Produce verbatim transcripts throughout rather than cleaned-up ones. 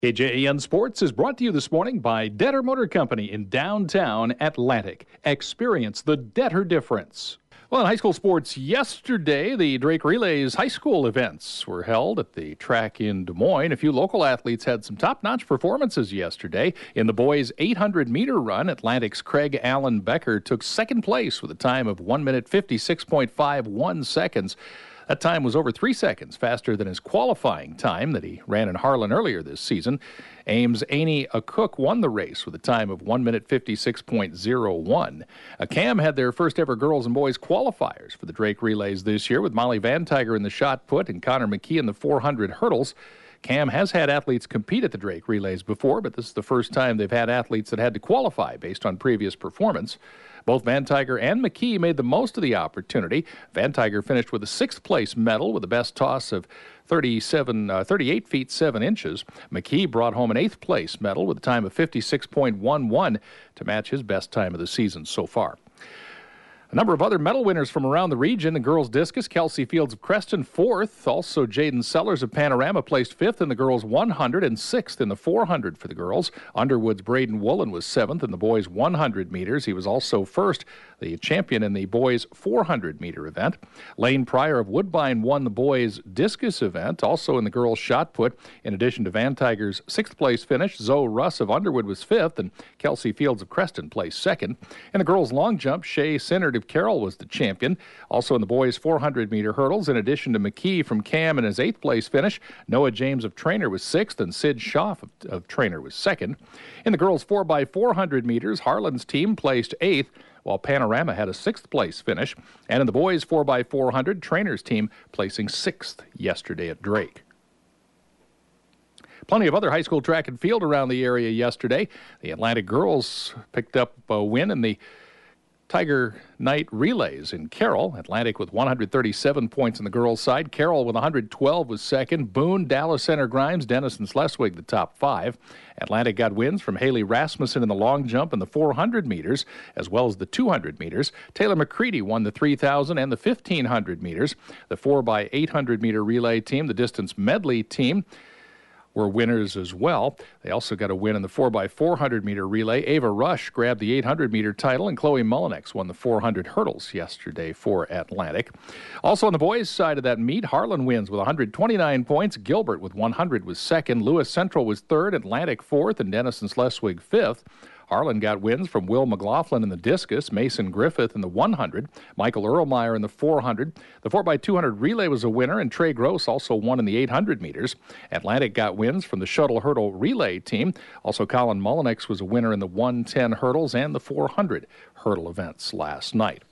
K J A N Sports is brought to you this morning by Detter Motor Company in downtown Atlantic. Experience the Detter difference. Well, in high school sports yesterday, the Drake Relays high school events were held at the track in Des Moines. A few local athletes had some top-notch performances yesterday. In the boys' eight hundred meter run, Atlantic's Craig Allen Becker took second place with a time of one minute fifty-six point five one seconds. That time was over three seconds faster than his qualifying time that he ran in Harlan earlier this season. Ames Aney Cook won the race with a time of one minute fifty-six point oh one. A Cam had their first ever girls and boys qualifiers for the Drake Relays this year with Molly Van Tiger in the shot put and Connor McKee in the four hundred hurdles. Cam has had athletes compete at the Drake Relays before, but this is the first time they've had athletes that had to qualify based on previous performance. Both Van Tiger and McKee made the most of the opportunity. Van Tiger finished with a sixth-place medal with the best toss of thirty-seven, uh, thirty-eight feet seven inches. McKee brought home an eighth-place medal with a time of fifty-six point one one to match his best time of the season so far. A number of other medal winners from around the region. In girls discus, Kelsey Fields of Creston, fourth. Also, Jaden Sellers of Panorama placed fifth in the girls' one hundred and sixth in the four hundred for the girls. Underwood's Braden Woolen was seventh in the boys' one hundred meters. He was also first, the champion in the boys' four hundred meter event. Lane Pryor of Woodbine won the boys' discus event. Also in the girls' shot put, in addition to Van Tiger's sixth place finish, Zoe Russ of Underwood was fifth, and Kelsey Fields of Creston placed second. In the girls' long jump, Shay Sinnert of Carroll was the champion. Also in the boys' four hundred meter hurdles, in addition to McKee from Cam in his eighth place finish, Noah James of Trainer was sixth, and Sid Schaff of, of Trainer was second. In the girls' four by four hundred meters, Harlan's team placed eighth, while Panorama had a sixth place finish. And in the boys' four by four hundred, Trainer's team placing sixth yesterday at Drake. Plenty of other high school track and field around the area yesterday. The Atlantic girls picked up a win in the Tiger Night Relays in Carroll. Atlantic with one hundred thirty-seven points on the girls' side. Carroll with one hundred twelve was second. Boone, Dallas Center Grimes, Denison Sleswig the top five. Atlantic got wins from Haley Rasmussen in the long jump and the four hundred meters, as well as the two hundred meters. Taylor McCready won the three thousand and the fifteen hundred meters. The four by eight hundred meter relay team, the distance medley team, were winners as well. They also got a win in the four by four hundred meter relay. Ava Rush grabbed the eight hundred meter title, and Chloe Mullinex won the four hundred hurdles yesterday for Atlantic. Also on the boys' side of that meet, Harlan wins with one hundred twenty-nine points. Gilbert with one hundred was second. Lewis Central was third. Atlantic fourth, and Denison Sleswig fifth. Harlan got wins from Will McLaughlin in the discus, Mason Griffith in the one hundred, Michael Erlmeyer in the four hundred. The four by two hundred relay was a winner, and Trey Gross also won in the eight hundred meters. Atlantic got wins from the shuttle hurdle relay team. Also, Colin Mullinex was a winner in the one ten hurdles and the four hundred hurdle events last night.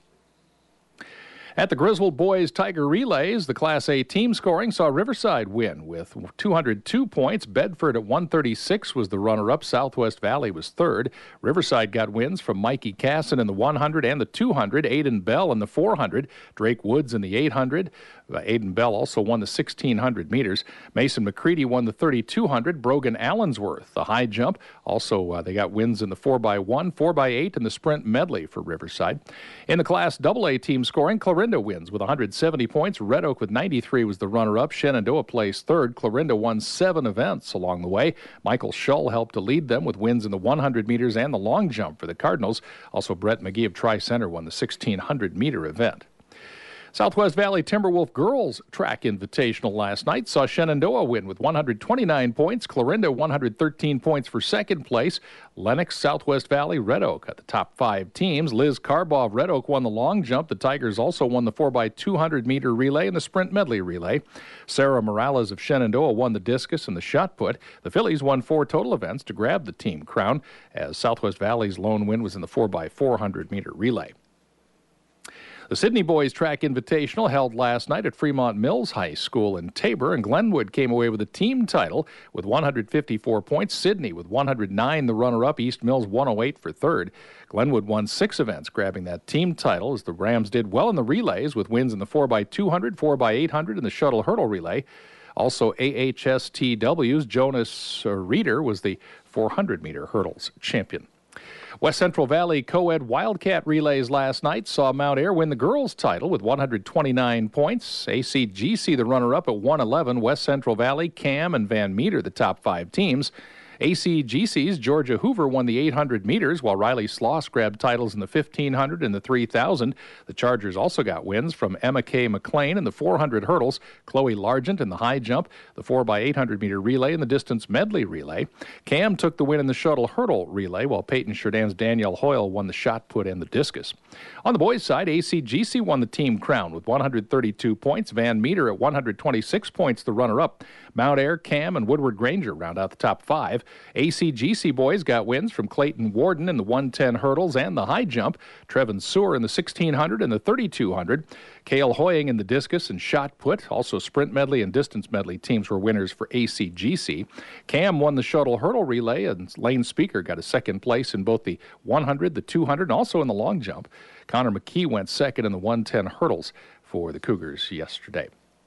At the Griswold Boys Tiger Relays, the Class A team scoring saw Riverside win with two hundred two points. Bedford at one thirty-six was the runner-up. Southwest Valley was third. Riverside got wins from Mikey Casson in the one hundred and the two hundred. Aiden Bell in the four hundred. Drake Woods in the eight hundred. Uh, Aiden Bell also won the sixteen hundred meters. Mason McCready won the thirty-two hundred. Brogan Allensworth, the high jump. Also, uh, they got wins in the four by one, four by eight, and the sprint medley for Riverside. In the Class double A team scoring, Clarinda wins with one hundred seventy points. Red Oak with ninety-three was the runner-up. Shenandoah placed third. Clarinda won seven events along the way. Michael Shull helped to lead them with wins in the one hundred meters and the long jump for the Cardinals. Also, Brett McGee of Tri-Center won the sixteen hundred meter event. Southwest Valley Timberwolf Girls Track Invitational last night saw Shenandoah win with one hundred twenty-nine points. Clarinda one hundred thirteen points for second place. Lennox, Southwest Valley, Red Oak at the top five teams. Liz Carbaugh of Red Oak won the long jump. The Tigers also won the four by two hundred meter relay and the sprint medley relay. Sarah Morales of Shenandoah won the discus and the shot put. The Phillies won four total events to grab the team crown, as Southwest Valley's lone win was in the four by four hundred meter relay. The Sydney Boys Track Invitational held last night at Fremont Mills High School in Tabor, and Glenwood came away with a team title with one hundred fifty-four points. Sydney with one hundred nine, the runner-up. East Mills one oh eight for third. Glenwood won six events, grabbing that team title, as the Rams did well in the relays with wins in the four by two hundred, four by eight hundred, and the shuttle hurdle relay. Also, A H S T W's Jonas Reeder was the four hundred meter hurdles champion. West Central Valley Co-Ed Wildcat relays last night saw Mount Ayr win the girls' title with one hundred twenty-nine points. A C G C, the runner-up at one eleven. West Central Valley, Cam, and Van Meter, the top five teams. A C G C's Georgia Hoover won the eight hundred meters, while Riley Sloss grabbed titles in the fifteen hundred and the three thousand. The Chargers also got wins from Emma K. McLean in the four hundred hurdles, Chloe Largent in the high jump, the four by eight hundred meter relay, and the distance medley relay. Cam took the win in the shuttle hurdle relay, while Peyton Chardin's Danielle Hoyle won the shot put and the discus. On the boys' side, A C G C won the team crown with one hundred thirty-two points. Van Meter at one hundred twenty-six points, the runner-up. Mount Ayr, Cam, and Woodward Granger round out the top five. A C G C boys got wins from Clayton Warden in the one ten hurdles and the high jump, Trevin Sewer in the sixteen hundred and the thirty-two hundred, Cale Hoying in the discus and shot put. Also sprint medley and distance medley teams were winners for A C G C. Cam won the shuttle hurdle relay, and Lane Speaker got a second place in both the one hundred, the two hundred, and also in the long jump. Connor McKee went second in the one ten hurdles for the Cougars yesterday.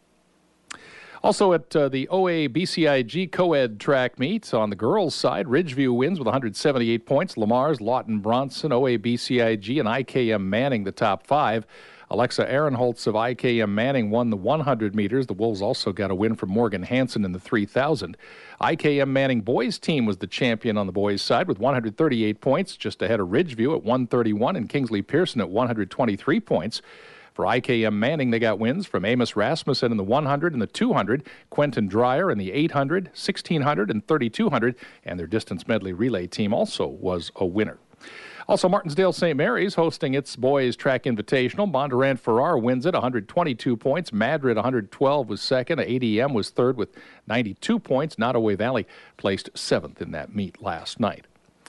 Also at uh, the O A B C I G co-ed track meet on the girls' side, Ridgeview wins with one hundred seventy-eight points. Lamar's, Lawton Bronson, O A B C I G, and I K M Manning the top five. Alexa Ehrenholtz of I K M Manning won the one hundred meters. The Wolves also got a win from Morgan Hansen in the three thousand. I K M Manning boys team was the champion on the boys' side with one hundred thirty-eight points, just ahead of Ridgeview at one thirty-one and Kingsley Pearson at one hundred twenty-three points. For I K M Manning, they got wins from Amos Rasmussen in the one hundred and the two hundred, Quentin Dreyer in the eight hundred, sixteen hundred, and thirty-two hundred, and their distance medley relay team also was a winner. Also, Martinsdale Saint Mary's hosting its boys track invitational. Bondurant Farrar wins it, one hundred twenty-two points. Madrid, one hundred twelve, was second. A D M was third with ninety-two points. Nottoway Valley placed seventh in that meet last night.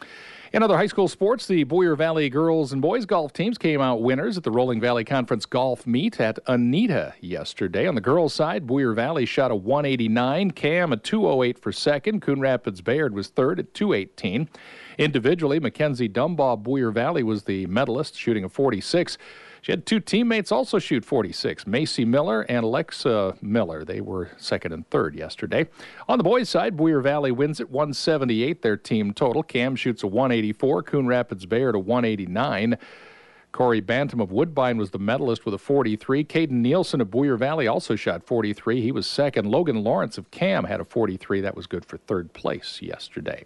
In other high school sports, the Boyer Valley girls and boys golf teams came out winners at the Rolling Valley Conference golf meet at Anita yesterday. On the girls' side, Boyer Valley shot a one eighty-nine, Cam a two oh eight for second, Coon Rapids Bayard was third at two eighteen. Individually, Mackenzie Dumbaugh, Boyer Valley, was the medalist, shooting a forty-six. She had two teammates also shoot forty-six, Macy Miller and Alexa Miller. They were second and third yesterday. On the boys' side, Boyer Valley wins at one seventy-eight, their team total. Cam shoots a one eighty-four, Coon Rapids Bayard a one eighty-nine. Corey Bantam of Woodbine was the medalist with a forty-three. Caden Nielsen of Boyer Valley also shot forty-three. He was second. Logan Lawrence of Cam had a forty-three. That was good for third place yesterday.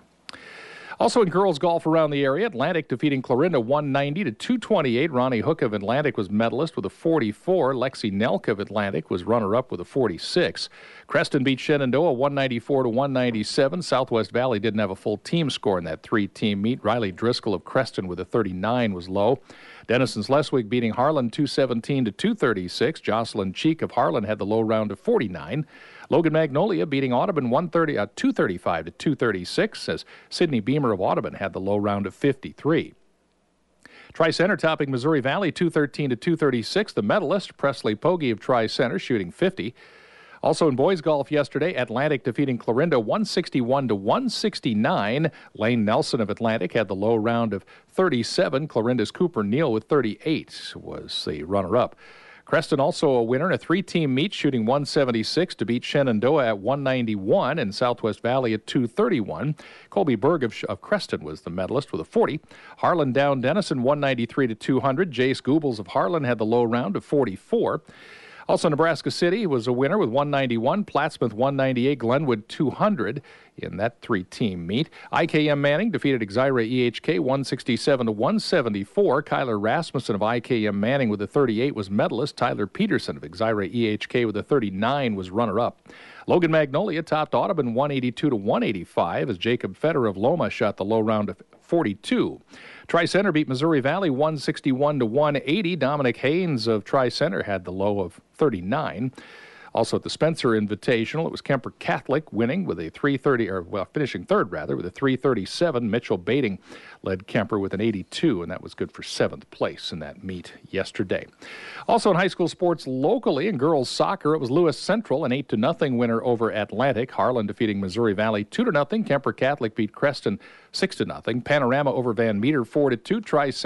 Also in girls golf around the area, Atlantic defeating Clarinda one ninety to two twenty-eight. Ronnie Hook of Atlantic was medalist with a forty-four. Lexi Nelk of Atlantic was runner-up with a forty-six. Creston beat Shenandoah one ninety-four to one ninety-seven. Southwest Valley didn't have a full team score in that three-team meet. Riley Driscoll of Creston with a thirty-nine was low. Denison Sleswig beating Harlan two seventeen to two thirty-six. Jocelyn Cheek of Harlan had the low round of forty-nine. Logan Magnolia beating Audubon one thirty, uh, two thirty-five to two thirty-six, as Sidney Beamer of Audubon had the low round of fifty-three. Tri-Center topping Missouri Valley two thirteen to two thirty-six. The medalist, Presley Pogge of Tri-Center, shooting fifty. Also in boys golf yesterday, Atlantic defeating Clarinda one sixty-one to one sixty-nine. Lane Nelson of Atlantic had the low round of thirty-seven. Clarinda's Cooper Neal with thirty-eight was the runner-up. Creston also a winner in a three-team meet, shooting one seventy-six to beat Shenandoah at one ninety-one and Southwest Valley at two thirty-one. Colby Berg of, of Creston was the medalist with a forty. Harlan down Denison one ninety-three to two hundred. Jace Goebbels of Harlan had the low round of forty-four. Also, Nebraska City was a winner with one ninety-one, Plattsmouth one ninety-eight, Glenwood two hundred in that three-team meet. I K M Manning defeated Exira E H K one sixty-seven to one seventy-four. Kyler Rasmussen of I K M Manning with a thirty-eight was medalist. Tyler Peterson of Exira E H K with a thirty-nine was runner-up. Logan Magnolia topped Audubon one eighty-two to one eighty-five as Jacob Fetter of Loma shot the low round of forty-two. Tri-Center beat Missouri Valley one sixty-one to one eighty. Dominic Haynes of Tri-Center had the low of thirty-nine. Also at the Spencer Invitational, it was Kemper Catholic winning with a three thirty, or well, finishing third rather, with a three thirty-seven. Mitchell Bating led Kemper with an eighty-two, and that was good for seventh place in that meet yesterday. Also in high school sports locally, in girls soccer, it was Lewis Central, an eight to nothing winner over Atlantic. Harlan defeating Missouri Valley two to nothing. Kemper Catholic beat Creston six to nothing. Panorama over Van Meter four to two. Tri-Center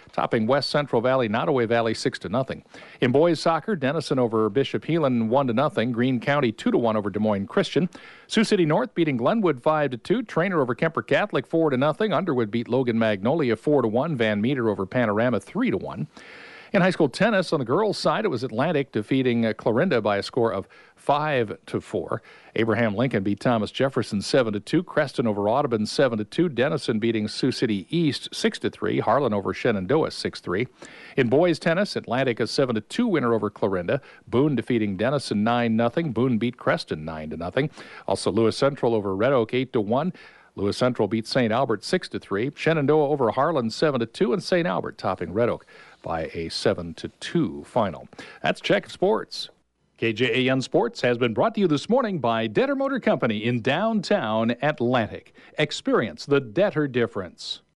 topping West Central Valley, Nottoway Valley six to nothing. In boys soccer, Denison over Bishop Heelan one to nothing. Green County two to one over Des Moines Christian. Sioux City North beating Glenwood five to two. Trainer over Kemper Catholic four to nothing. Underwood beat Logan Magnolia four to one. Van Meter over Panorama three to one. In high school tennis, on the girls' side, it was Atlantic defeating uh, Clarinda by a score of five to four. Abraham Lincoln beat Thomas Jefferson seven to two. Creston over Audubon seven to two. Denison beating Sioux City East six to three. Harlan over Shenandoah six three. In boys' tennis, Atlantic a seven to two winner over Clarinda. Boone defeating Denison nine nothing. Boone beat Creston nine to nothing. Also, Lewis Central over Red Oak eight to one. Lewis Central beat Saint Albert six to three. Shenandoah over Harlan seven to two. And Saint Albert topping Red Oak by a seven to two final. That's Check Sports. K J A N Sports has been brought to you this morning by Detter Motor Company in downtown Atlantic. Experience the Detter difference.